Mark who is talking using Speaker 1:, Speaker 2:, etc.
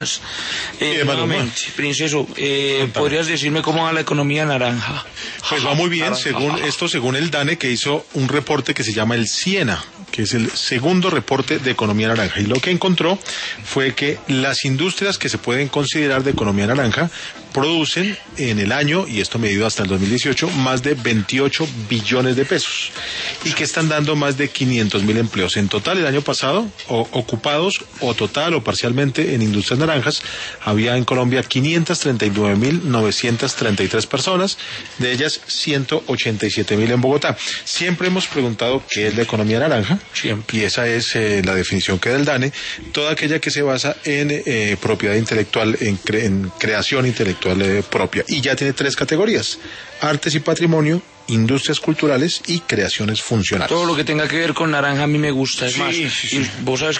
Speaker 1: Nuevamente, Princeso, ¿podrías decirme cómo va la economía naranja?
Speaker 2: Pues va muy bien, según el DANE, que hizo un reporte que se llama el Siena, que es el segundo reporte de economía naranja. Y lo que encontró fue que las industrias que se pueden considerar de economía naranja producen en el año, y esto medido hasta el 2018, más de 28 billones de pesos, y que están dando más de 500.000 empleos. En total, el año pasado, ocupados o total o parcialmente en industrias naranjas, había en Colombia 539.933 personas, de ellas 187.000 en Bogotá. Siempre hemos preguntado qué es la economía naranja,
Speaker 1: Siempre.
Speaker 2: y esa es la definición que da el DANE: toda aquella que se basa en propiedad intelectual, en creación intelectual propia, y ya tiene 3 categorías: artes y patrimonio, industrias culturales y creaciones funcionales.
Speaker 1: Todo lo que tenga que ver con naranja a mí me gusta, es más.
Speaker 2: Sí.
Speaker 1: Y vos sabes